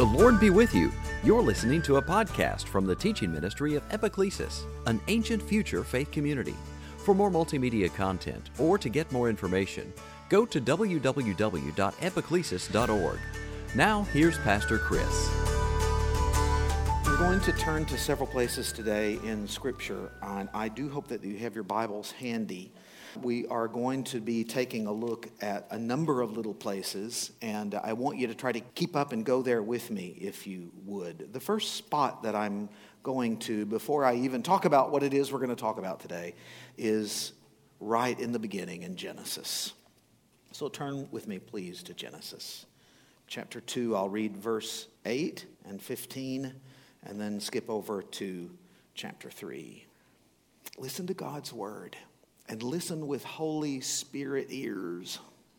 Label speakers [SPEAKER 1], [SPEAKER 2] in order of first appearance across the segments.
[SPEAKER 1] The Lord be with you. You're listening to a podcast from the teaching ministry of Epiclesis, an ancient future faith community. For more multimedia content or to get more information, go to www.epiclesis.org. Now, here's Pastor Chris.
[SPEAKER 2] We're going to turn to several places today in Scripture, and I do hope that you have your Bibles handy. We are going to be taking a look at a number of little places, and I want you to try to keep up and go there with me if you would. The first spot that I'm going to, before I even talk about what it is we're going to talk about today, is right in the beginning in Genesis. So turn with me, please, to Genesis. Chapter 2, I'll read verse 8 and 15, and then skip over to chapter 3. Listen to God's word. And listen with Holy Spirit ears.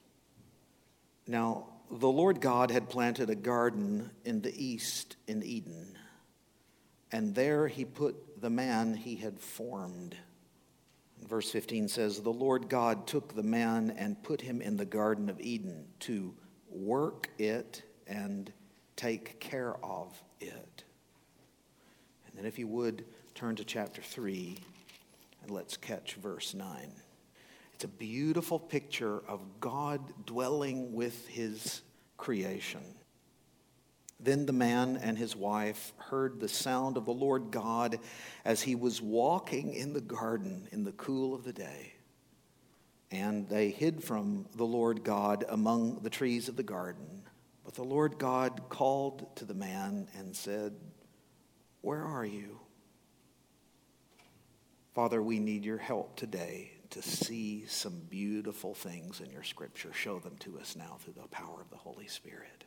[SPEAKER 2] Now, the Lord God had planted a garden in the east in Eden, and there he put the man he had formed. Verse 15 says, the Lord God took the man and put him in the Garden of Eden to work it and take care of it. And then if you would, turn to chapter 3. And let's catch verse 9. It's a beautiful picture of God dwelling with his creation. Then the man and his wife heard the sound of the Lord God as he was walking in the garden in the cool of the day. And they hid from the Lord God among the trees of the garden. But the Lord God called to the man and said, "Where are you?" Father, we need your help today to see some beautiful things in your scripture. Show them to us now through the power of the Holy Spirit.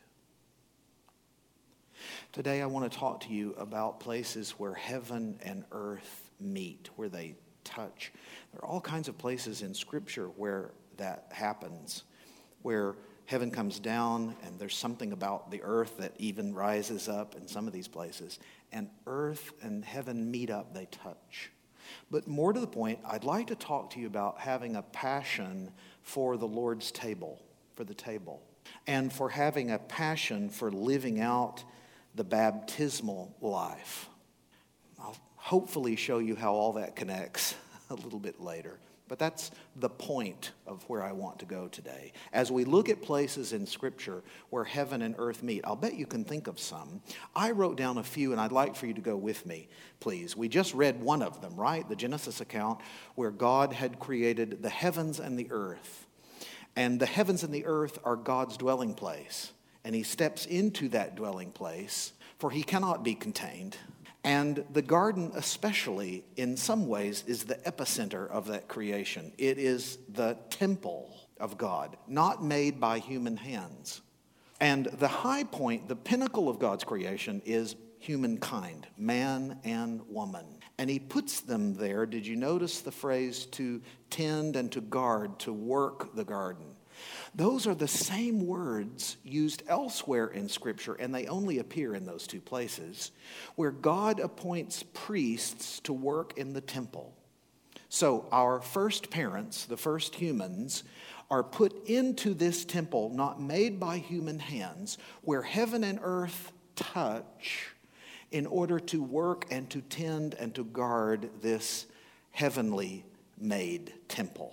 [SPEAKER 2] Today I want to talk to you about places where heaven and earth meet, where they touch. There are all kinds of places in scripture where that happens, where heaven comes down and there's something about the earth that even rises up in some of these places. And earth and heaven meet up, they touch. But more to the point, I'd like to talk to you about having a passion for the Lord's table, for the table, and for having a passion for living out the baptismal life. I'll hopefully show you how all that connects a little bit later. But that's the point of where I want to go today. As we look at places in Scripture where heaven and earth meet, I'll bet you can think of some. I wrote down a few, and I'd like for you to go with me, please. We just read one of them, right? The Genesis account where God had created the heavens and the earth. And the heavens and the earth are God's dwelling place. And he steps into that dwelling place, for he cannot be contained. And the garden especially, in some ways, is the epicenter of that creation. It is the temple of God, not made by human hands. And the high point, the pinnacle of God's creation is humankind, man and woman. And he puts them there. Did you notice the phrase to tend and to guard, to work the garden? Those are the same words used elsewhere in Scripture, and they only appear in those two places, where God appoints priests to work in the temple. So our first parents, the first humans, are put into this temple, not made by human hands, where heaven and earth touch, in order to work and to tend and to guard this heavenly made temple.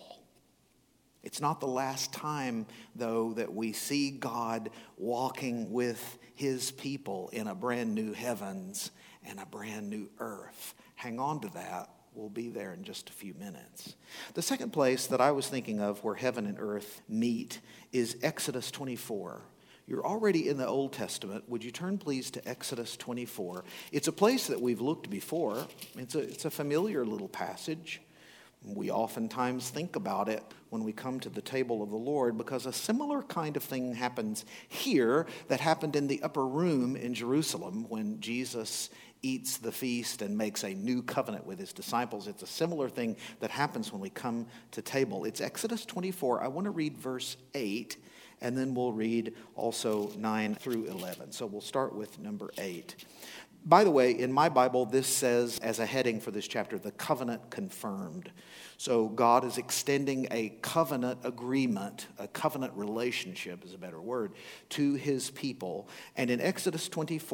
[SPEAKER 2] It's not the last time, though, that we see God walking with his people in a brand new heavens and a brand new earth. Hang on to that. We'll be there in just a few minutes. The second place that I was thinking of where heaven and earth meet is Exodus 24. You're already in the Old Testament. Would you turn, please, to Exodus 24? It's a place that we've looked before. It's a familiar little passage. We oftentimes think about it when we come to the table of the Lord, because a similar kind of thing happens here that happened in the upper room in Jerusalem when Jesus eats the feast and makes a new covenant with his disciples. It's a similar thing that happens when we come to table. It's Exodus 24. I want to read verse 8, and then we'll read also 9 through 11. So we'll start with number 8. By the way, in my Bible, this says as a heading for this chapter, the covenant confirmed. So God is extending a covenant agreement, a covenant relationship is a better word, to his people. And in Exodus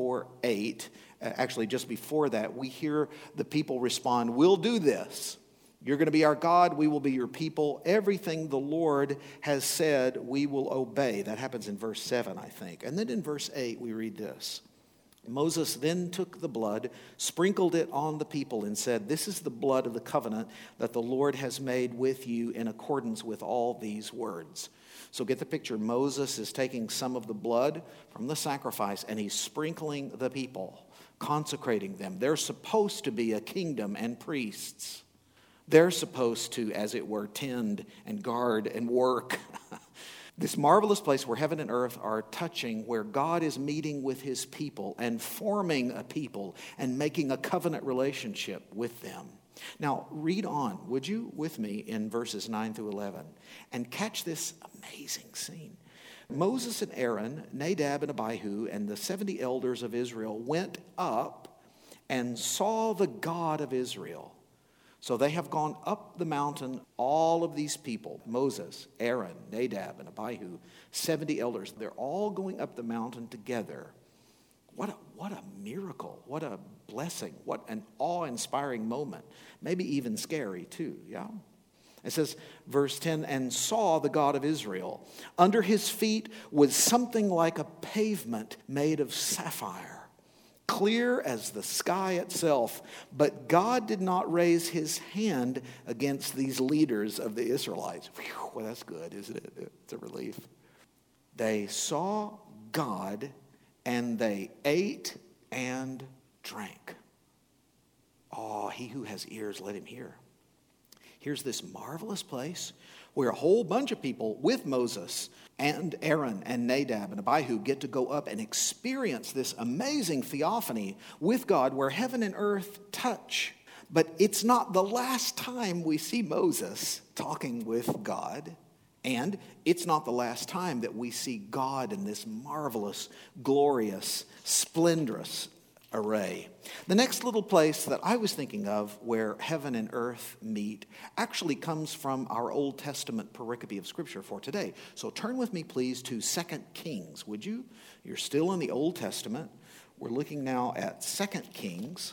[SPEAKER 2] 24:8, actually just before that, we hear the people respond, "We'll do this. You're going to be our God, we will be your people. Everything the Lord has said, we will obey." That happens in verse 7, I think. And then in verse 8, we read this. Moses then took the blood, sprinkled it on the people, and said, "This is the blood of the covenant that the Lord has made with you in accordance with all these words." So get the picture. Moses is taking some of the blood from the sacrifice, and he's sprinkling the people, consecrating them. They're supposed to be a kingdom and priests. They're supposed to, as it were, tend and guard and work. This marvelous place where heaven and earth are touching, where God is meeting with his people and forming a people and making a covenant relationship with them. Now, read on, would you, with me in verses 9 through 11, and catch this amazing scene. Moses and Aaron, Nadab and Abihu, and the 70 elders of Israel went up and saw the God of Israel. So they have gone up the mountain, all of these people, Moses, Aaron, Nadab, and Abihu, 70 elders. They're all going up the mountain together. What a miracle. What a blessing. What an awe-inspiring moment. Maybe even scary too, yeah? It says, verse 10, "And saw the God of Israel. Under his feet was something like a pavement made of sapphire, clear as the sky itself. But God did not raise his hand against these leaders of the Israelites." Whew, well, that's good, isn't it? It's a relief. "They saw God, and they ate and drank." Oh, he who has ears, let him hear. Here's this marvelous place where a whole bunch of people with Moses and Aaron and Nadab and Abihu get to go up and experience this amazing theophany with God where heaven and earth touch. But it's not the last time we see Moses talking with God, and it's not the last time that we see God in this marvelous, glorious, splendorous array. The next little place that I was thinking of where heaven and earth meet actually comes from our Old Testament pericope of Scripture for today. So turn with me, please, to 2 Kings, would you? You're still in the Old Testament. We're looking now at 2 Kings.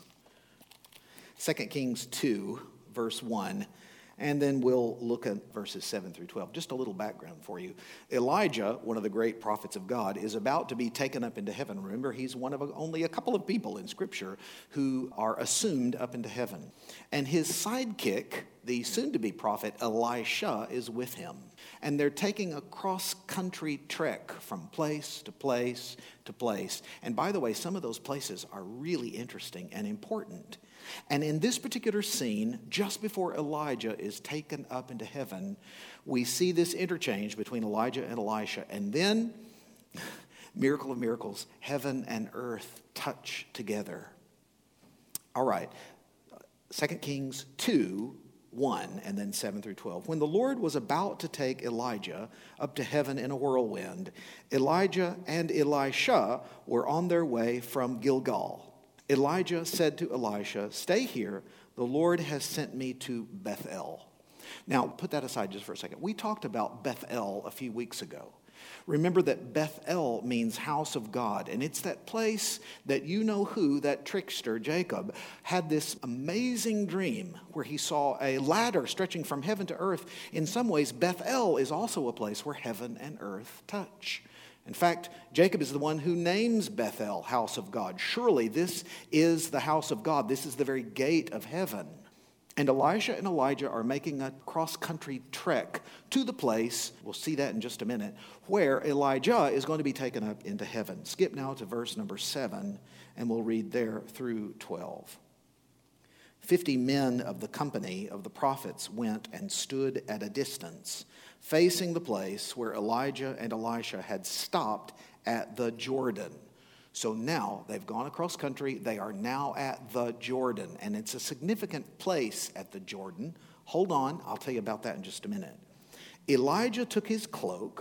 [SPEAKER 2] 2 Kings 2, verse 1. And then we'll look at verses 7 through 12. Just a little background for you. Elijah, one of the great prophets of God, is about to be taken up into heaven. Remember, he's one of only a couple of people in Scripture who are assumed up into heaven. And his sidekick, the soon-to-be prophet Elisha, is with him. And they're taking a cross-country trek from place to place to place. And by the way, some of those places are really interesting and important. And in this particular scene, just before Elijah is taken up into heaven, we see this interchange between Elijah and Elisha. And then, miracle of miracles, heaven and earth touch together. All right, 2 Kings 2, 1, and then 7 through 12. "When the Lord was about to take Elijah up to heaven in a whirlwind, Elijah and Elisha were on their way from Gilgal. Elijah said to Elisha, 'Stay here, the Lord has sent me to Bethel.'" Now, put that aside just for a second. We talked about Bethel a few weeks ago. Remember that Bethel means house of God, and it's that place that that trickster Jacob had this amazing dream where he saw a ladder stretching from heaven to earth. In some ways, Bethel is also a place where heaven and earth touch. In fact, Jacob is the one who names Bethel house of God. Surely this is the house of God. This is the very gate of heaven. And Elisha and Elijah are making a cross-country trek to the place, we'll see that in just a minute, where Elijah is going to be taken up into heaven. Skip now to verse number 7, and we'll read there through 12. 50 men of the company of the prophets went and stood at a distance, facing the place where Elijah and Elisha had stopped at the Jordan. So now they've gone across country. They are now at the Jordan, and it's a significant place at the Jordan. Hold on, I'll tell you about that in just a minute. Elijah took his cloak,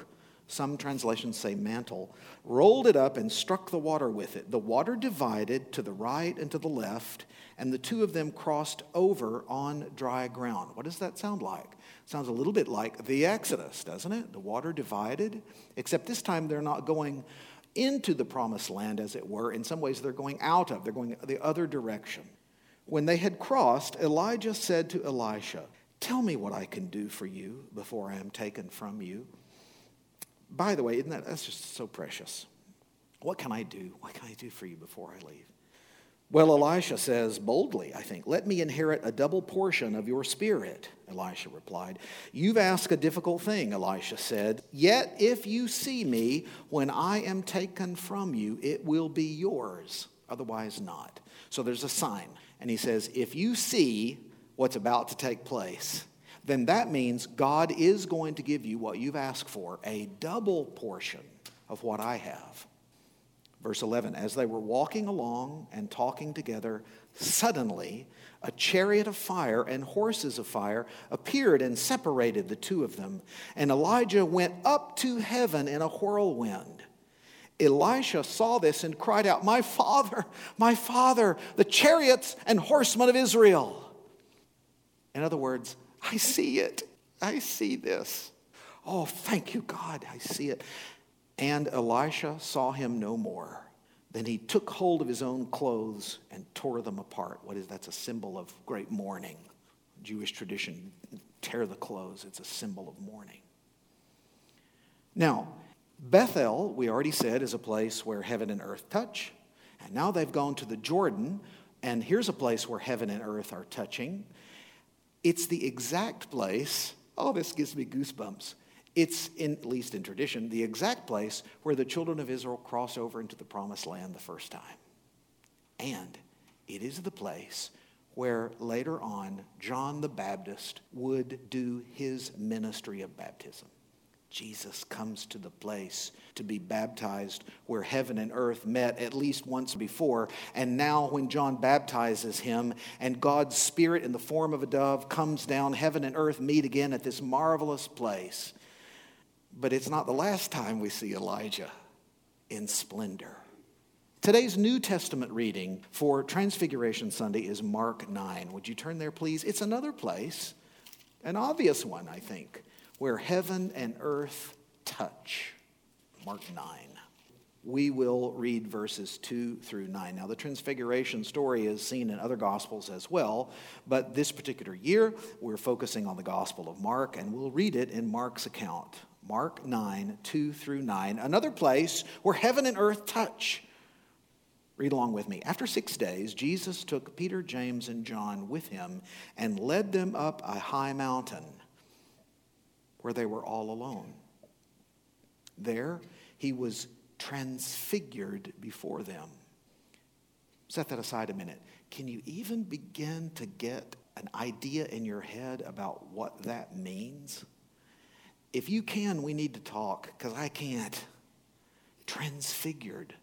[SPEAKER 2] some translations say mantle, rolled it up and struck the water with it. The water divided to the right and to the left, and the two of them crossed over on dry ground. What does that sound like? It sounds a little bit like the Exodus, doesn't it? The water divided, except this time they're not going into the promised land, as it were. In some ways, they're going out of, they're going the other direction. When they had crossed, Elijah said to Elisha, "Tell me what I can do for you before I am taken from you." By the way, that's just so precious. What can I do? What can I do for you before I leave? Well, Elisha says boldly, I think, "Let me inherit a double portion of your spirit," Elisha replied. "You've asked a difficult thing," Elisha said. "Yet if you see me when I am taken from you, it will be yours, otherwise not." So there's a sign. And he says, if you see what's about to take place, then that means God is going to give you what you've asked for, a double portion of what I have. Verse 11, as they were walking along and talking together, suddenly a chariot of fire and horses of fire appeared and separated the two of them. And Elijah went up to heaven in a whirlwind. Elisha saw this and cried out, my father, the chariots and horsemen of Israel." In other words, I see it. I see this. Oh, thank you, God. I see it. And Elisha saw him no more. Then he took hold of his own clothes and tore them apart. That's a symbol of great mourning. Jewish tradition, tear the clothes. It's a symbol of mourning. Now, Bethel, we already said, is a place where heaven and earth touch. And now they've gone to the Jordan, and here's a place where heaven and earth are touching. It's the exact place, this gives me goosebumps. It's, at least in tradition, the exact place where the children of Israel cross over into the promised land the first time. And it is the place where later on John the Baptist would do his ministry of baptism. Jesus comes to the place to be baptized where heaven and earth met at least once before. And now when John baptizes him and God's Spirit in the form of a dove comes down, heaven and earth meet again at this marvelous place. But it's not the last time we see Elijah in splendor. Today's New Testament reading for Transfiguration Sunday is Mark 9. Would you turn there, please? It's another place, an obvious one, I think, where heaven and earth touch. Mark 9. We will read verses 2 through 9. Now, the Transfiguration story is seen in other Gospels as well, but this particular year, we're focusing on the Gospel of Mark, and we'll read it in Mark's account. Mark 9, 2 through 9. Another place where heaven and earth touch. Read along with me. After 6 days, Jesus took Peter, James, and John with him and led them up a high mountain where they were all alone. There he was transfigured before them. Set that aside a minute. Can you even begin to get an idea in your head about what that means? If you can, we need to talk, because I can't. Transfigured.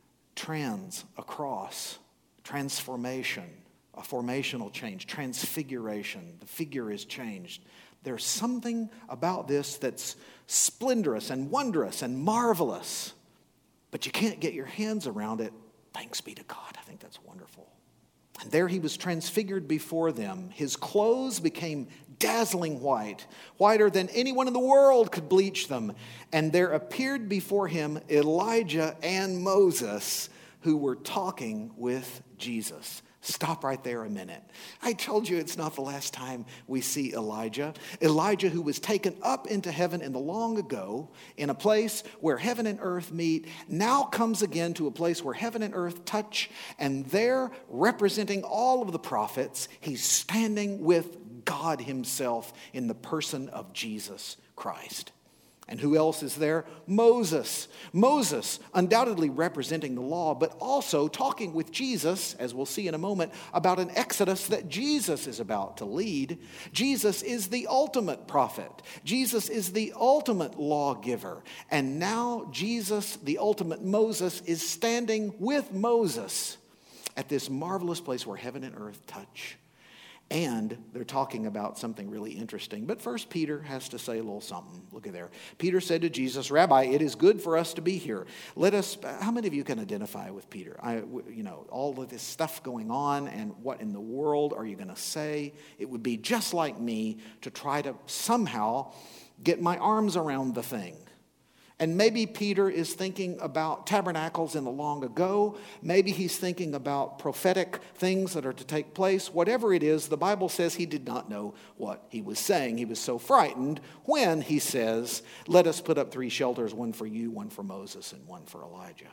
[SPEAKER 2] Across. Transformation. A formational change. Transfiguration. The figure is changed. There's something about this that's splendorous and wondrous and marvelous, but you can't get your hands around it. Thanks be to God. I think that's wonderful. And there he was transfigured before them. His clothes became dazzling white, whiter than anyone in the world could bleach them. And there appeared before him Elijah and Moses, who were talking with Jesus. Stop right there a minute. I told you it's not the last time we see Elijah. Elijah, who was taken up into heaven in the long ago, in a place where heaven and earth meet, now comes again to a place where heaven and earth touch, and there, representing all of the prophets, he's standing with God himself in the person of Jesus Christ. And who else is there? Moses. Moses, undoubtedly representing the law, but also talking with Jesus, as we'll see in a moment, about an exodus that Jesus is about to lead. Jesus is the ultimate prophet. Jesus is the ultimate lawgiver. And now Jesus, the ultimate Moses, is standing with Moses at this marvelous place where heaven and earth touch. And they're talking about something really interesting. But first, Peter has to say a little something. Look at there. Peter said to Jesus, "Rabbi, it is good for us to be here. How many of you can identify with Peter? All of this stuff going on, and what in the world are you going to say? It would be just like me to try to somehow get my arms around the thing." And maybe Peter is thinking about tabernacles in the long ago. Maybe he's thinking about prophetic things that are to take place. Whatever it is, the Bible says he did not know what he was saying. He was so frightened when he says, "Let us put up 3 shelters, one for you, one for Moses, and one for Elijah."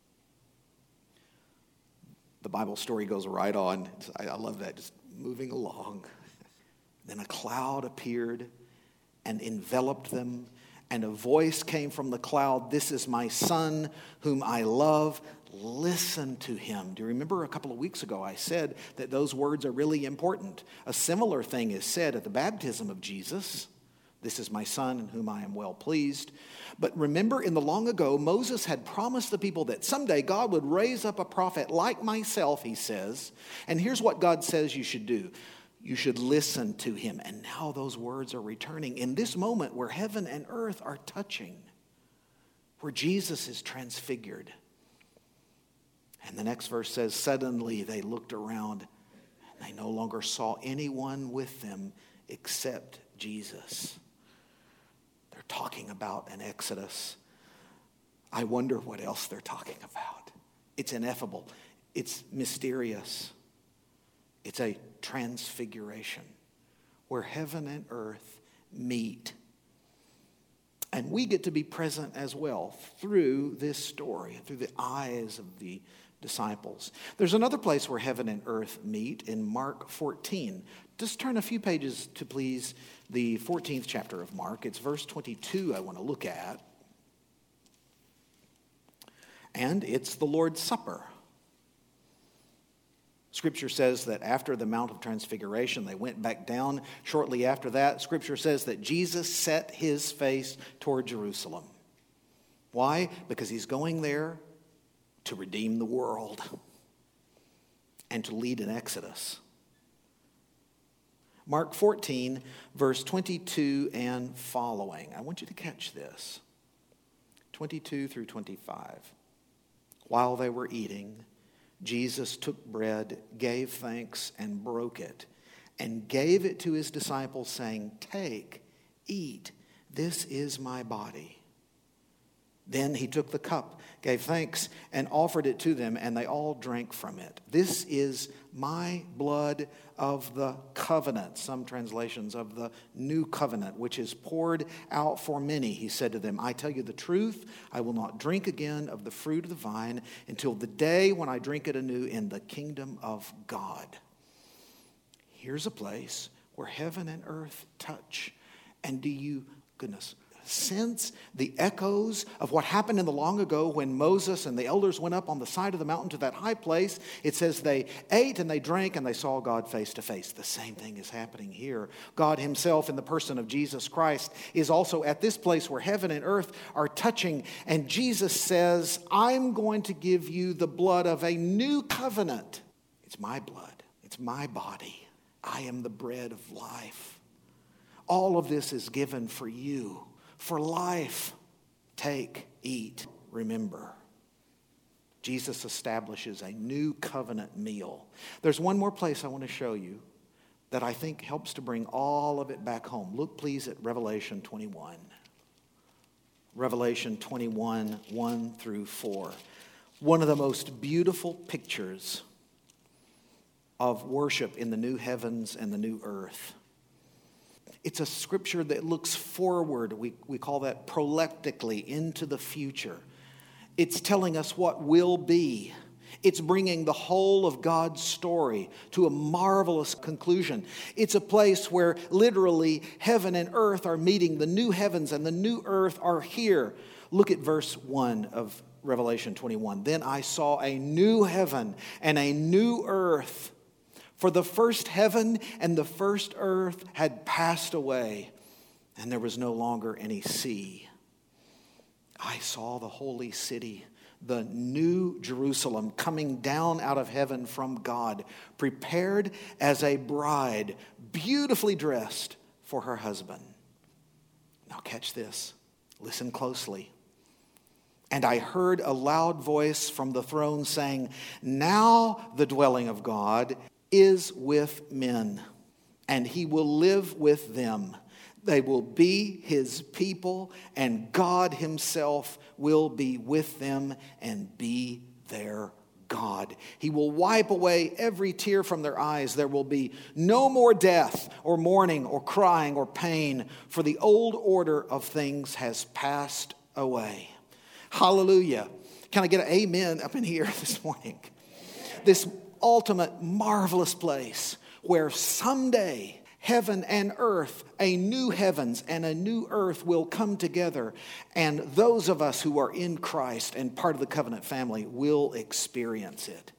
[SPEAKER 2] The Bible story goes right on. I love that, just moving along. Then a cloud appeared and enveloped them. And a voice came from the cloud, "This is my son whom I love. Listen to him." Do you remember a couple of weeks ago I said that those words are really important? A similar thing is said at the baptism of Jesus. "This is my son in whom I am well pleased." But remember, in the long ago, Moses had promised the people that someday God would raise up a prophet like myself, he says. And here's what God says you should do. You should listen to him. And now those words are returning in this moment where heaven and earth are touching, where Jesus is transfigured. And the next verse says, "Suddenly they looked around, and they no longer saw anyone with them except Jesus." They're talking about an exodus. I wonder what else they're talking about. It's ineffable. It's mysterious. It's a transfiguration where heaven and earth meet. And we get to be present as well through this story, through the eyes of the disciples. There's another place where heaven and earth meet in Mark 14. Just turn a few pages to please the 14th chapter of Mark. It's verse 22 I want to look at. And it's the Lord's Supper. Scripture says that after the Mount of Transfiguration, they went back down. Shortly after that, Scripture says that Jesus set his face toward Jerusalem. Why? Because he's going there to redeem the world and to lead an exodus. Mark 14, verse 22 and following. I want you to catch this. 22 through 25. While they were eating, Jesus took bread, gave thanks, and broke it, and gave it to his disciples, saying, "Take, eat, this is my body." Then he took the cup, gave thanks, and offered it to them, and they all drank from it. "This is my blood of the covenant," some translations of the new covenant, "which is poured out for many," he said to them. "I tell you the truth, I will not drink again of the fruit of the vine until the day when I drink it anew in the kingdom of God." Here's a place where heaven and earth touch. And do you, sense the echoes of what happened in the long ago when Moses and the elders went up on the side of the mountain to that high place? It says they ate and they drank and they saw God face to face. The same thing is happening here. God himself in the person of Jesus Christ is also at this place where heaven and earth are touching. And Jesus says, "I'm going to give you the blood of a new covenant. It's my blood. It's my body. I am the bread of life. All of this is given for you. For life." Take, eat, remember. Jesus establishes a new covenant meal. There's one more place I want to show you that I think helps to bring all of it back home. Look, please, at Revelation 21. Revelation 21, 1 through 4. One of the most beautiful pictures of worship in the new heavens and the new earth. It's a scripture that looks forward. We call that proleptically, into the future. It's telling us what will be. It's bringing the whole of God's story to a marvelous conclusion. It's a place where literally heaven and earth are meeting. The new heavens and the new earth are here. Look at verse 1 of Revelation 21. "Then I saw a new heaven and a new earth. For the first heaven and the first earth had passed away, and there was no longer any sea. I saw the holy city, the new Jerusalem coming down out of heaven from God, prepared as a bride, beautifully dressed for her husband. Now catch this. Listen closely. And I heard a loud voice from the throne saying, "Now the dwelling of God is with men, and he will live with them. They will be his people, and God himself will be with them and be their God. He will wipe away every tear from their eyes. There will be no more death or mourning or crying or pain, for the old order of things has passed away." Hallelujah. Can I get an amen up in here this morning? This ultimate marvelous place where someday heaven and earth, a new heavens and a new earth will come together, and those of us who are in Christ and part of the covenant family will experience it.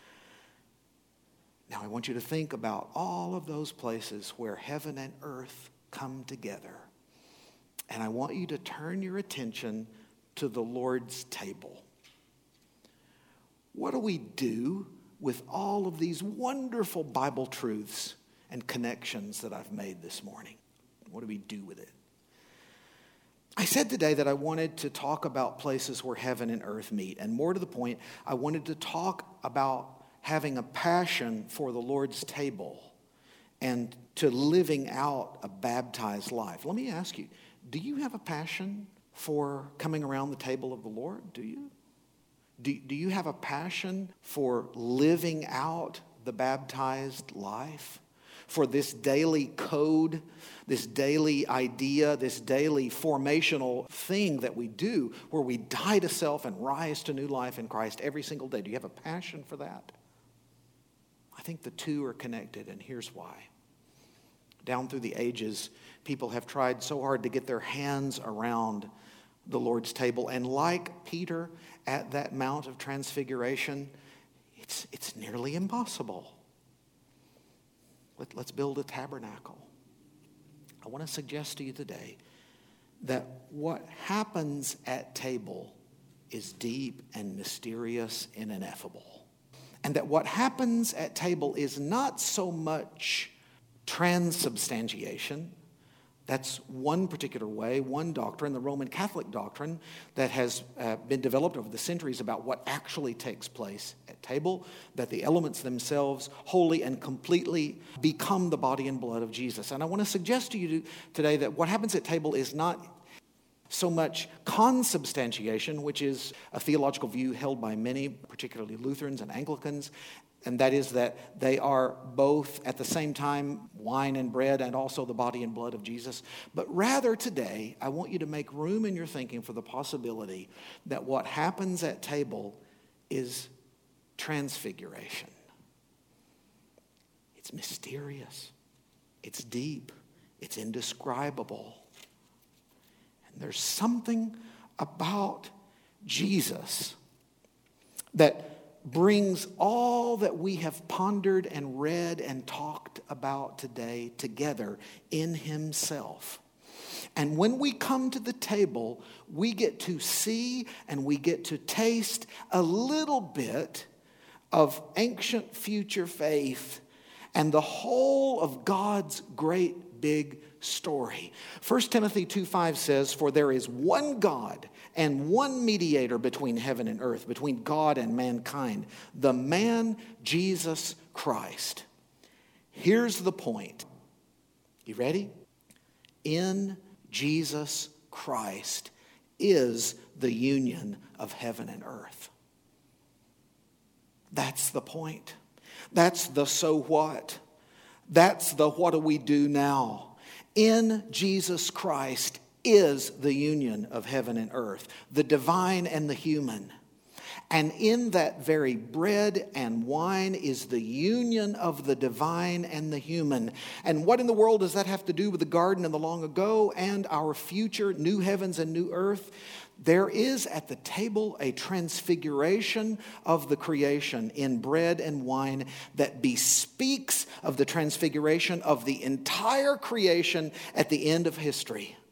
[SPEAKER 2] Now I want you to think about all of those places where heaven and earth come together. And I want you to turn your attention to the Lord's table. What do we do with all of these wonderful Bible truths and connections that I've made this morning? What do we do with it? I said today that I wanted to talk about places where heaven and earth meet. And more to the point, I wanted to talk about having a passion for the Lord's table and to living out a baptized life. Let me ask you, do you have a passion for coming around the table of the Lord? Do you? Do you have a passion for living out the baptized life? For this daily code, this daily idea, this daily formational thing that we do where we die to self and rise to new life in Christ every single day. Do you have a passion for that? I think the two are connected, and here's why. Down through the ages, people have tried so hard to get their hands around the Lord's table, and like Peter at that Mount of Transfiguration, it's nearly impossible. Let's build a tabernacle. I want to suggest to you today that what happens at table is deep and mysterious and ineffable. And that what happens at table is not so much transubstantiation. That's one particular way, one doctrine, the Roman Catholic doctrine that has been developed over the centuries about what actually takes place at table, that the elements themselves wholly and completely become the body and blood of Jesus. And I want to suggest to you today that what happens at table is not so much consubstantiation, which is a theological view held by many, particularly Lutherans and Anglicans, and that is that they are both at the same time wine and bread and also the body and blood of Jesus. But rather today, I want you to make room in your thinking for the possibility that what happens at table is transfiguration. It's mysterious. It's deep. It's indescribable. And there's something about Jesus that brings all that we have pondered and read and talked about today together in himself. And when we come to the table, we get to see and we get to taste a little bit of ancient future faith and the whole of God's great big story. 1 Timothy 2:5 says, "For there is one God and one mediator between heaven and earth, between God and mankind, the man Jesus Christ." Here's the point. You ready? In Jesus Christ is the union of heaven and earth. That's the point. That's the so what. That's the what do we do now. In Jesus Christ is the union of heaven and earth, the divine and the human. And in that very bread and wine is the union of the divine and the human. And what in the world does that have to do with the garden and the long ago and our future new heavens and new earth? There is at the table a transfiguration of the creation in bread and wine that bespeaks of the transfiguration of the entire creation at the end of history,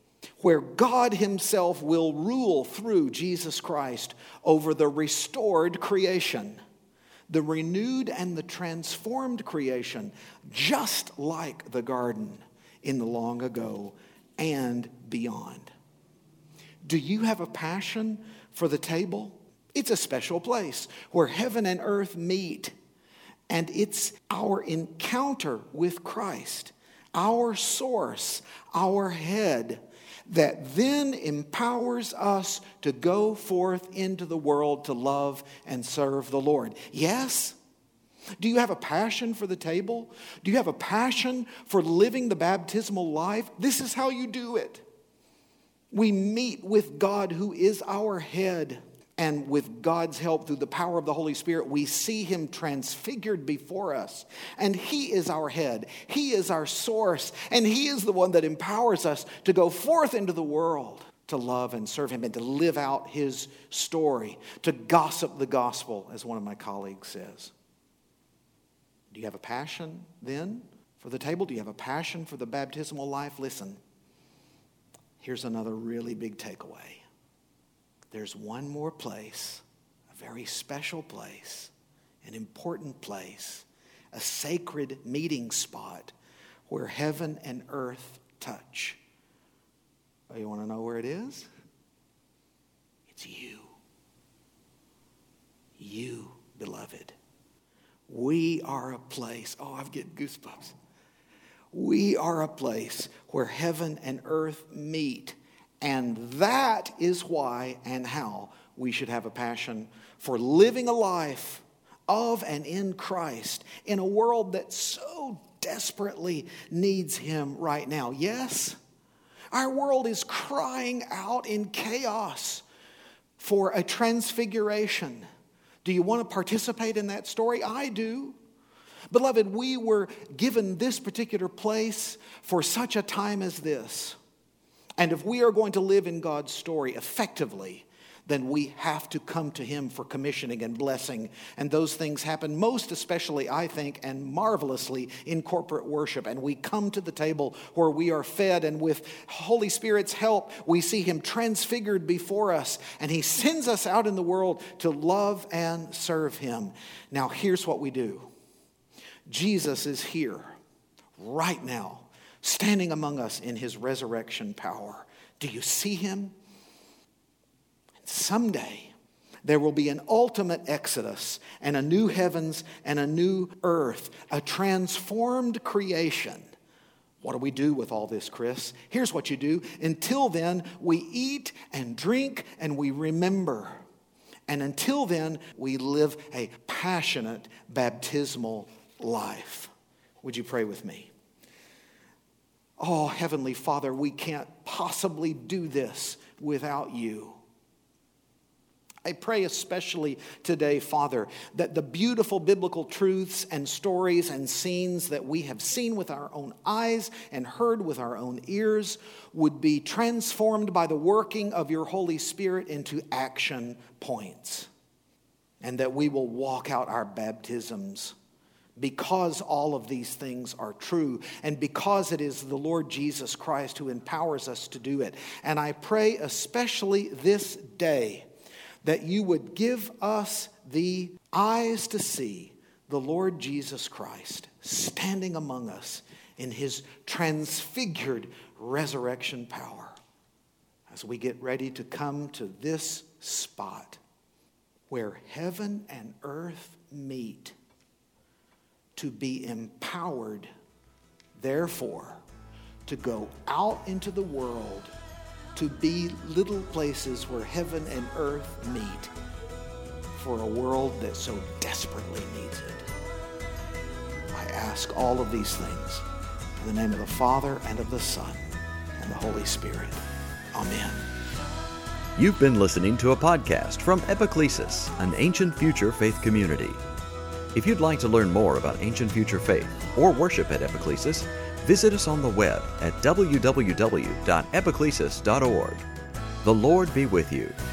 [SPEAKER 2] where God himself will rule through Jesus Christ over the restored creation, the renewed and the transformed creation, just like the garden in the long ago and beyond. Do you have a passion for the table? It's a special place where heaven and earth meet, and it's our encounter with Christ, our source, our head, that then empowers us to go forth into the world to love and serve the Lord. Yes? Do you have a passion for the table? Do you have a passion for living the baptismal life? This is how you do it. We meet with God who is our head, and with God's help through the power of the Holy Spirit, we see him transfigured before us. And he is our head. He is our source. And he is the one that empowers us to go forth into the world to love and serve him and to live out his story, to gossip the gospel, as one of my colleagues says. Do you have a passion then for the table? Do you have a passion for the baptismal life? Listen, here's another really big takeaway. There's one more place, a very special place, an important place, a sacred meeting spot where heaven and earth touch. Oh, you want to know where it is? It's you. You, beloved. We are a place. Oh, I'm getting goosebumps. We are a place where heaven and earth meet. And that is why and how we should have a passion for living a life of and in Christ in a world that so desperately needs him right now. Yes, our world is crying out in chaos for a transfiguration. Do you want to participate in that story? I do. Beloved, we were given this particular place for such a time as this. And if we are going to live in God's story effectively, then we have to come to him for commissioning and blessing. And those things happen most especially, I think, and marvelously in corporate worship. And we come to the table where we are fed, and with Holy Spirit's help, we see him transfigured before us. And he sends us out in the world to love and serve him. Now, here's what we do. Jesus is here right now, standing among us in his resurrection power. Do you see him? And someday there will be an ultimate exodus and a new heavens and a new earth, a transformed creation. What do we do with all this, Chris? Here's what you do. Until then, we eat and drink and we remember. And until then, we live a passionate baptismal life. Would you pray with me? Oh, Heavenly Father, we can't possibly do this without you. I pray especially today, Father, that the beautiful biblical truths and stories and scenes that we have seen with our own eyes and heard with our own ears would be transformed by the working of your Holy Spirit into action points, and that we will walk out our baptisms because all of these things are true, and because it is the Lord Jesus Christ who empowers us to do it. And I pray especially this day that you would give us the eyes to see the Lord Jesus Christ standing among us in his transfigured resurrection power as we get ready to come to this spot where heaven and earth meet, to be empowered, therefore, to go out into the world, to be little places where heaven and earth meet for a world that so desperately needs it. I ask all of these things in the name of the Father and of the Son and the Holy Spirit. Amen.
[SPEAKER 1] You've been listening to a podcast from Epiclesis, an ancient future faith community. If you'd like to learn more about ancient future faith or worship at Epiclesis, visit us on the web at www.epiclesis.org. The Lord be with you.